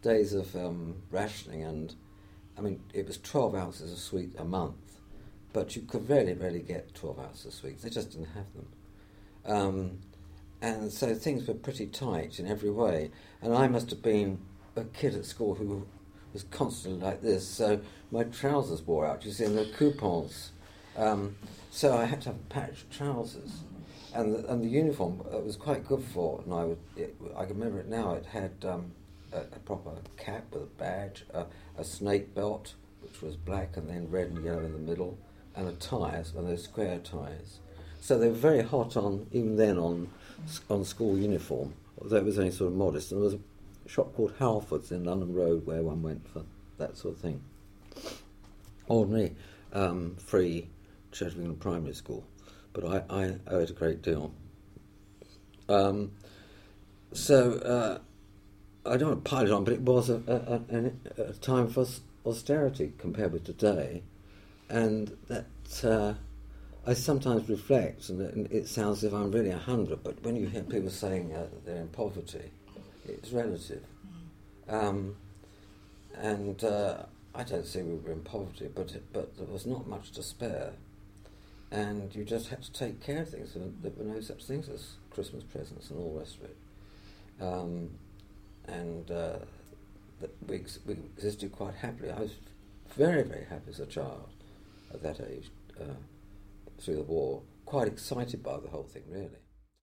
days of rationing, and I mean, it was 12 ounces of sweet a month, but you could rarely get 12 ounces of sweets. They just didn't have them. And so things were pretty tight in every way. And I must have been a kid at school who was constantly like this, so my trousers wore out, you see, and the coupons. So I had to have a patch of trousers. And the uniform was quite good for it, and I can remember it now. It had a proper cap with a badge, a snake belt, which was black and then red and yellow in the middle, and a tie, one of those square ties. So they were very hot even then on school uniform, although it was only sort of modest. And there was a shop called Halford's in London Road where one went for that sort of thing. Ordinary, free Church of England primary school, but I owe it a great deal. So I don't want to pile it on, but it was a time for austerity compared with today, and that I sometimes reflect, and it sounds as if I'm really 100, but when you hear people saying they're in poverty, it's relative. And I don't say we were in poverty, but there was not much to spare, and you just had to take care of things. There were no such things as Christmas presents and all the rest of it. We existed quite happily. I was very, very happy as a child at that age, through the war, quite excited by the whole thing, really.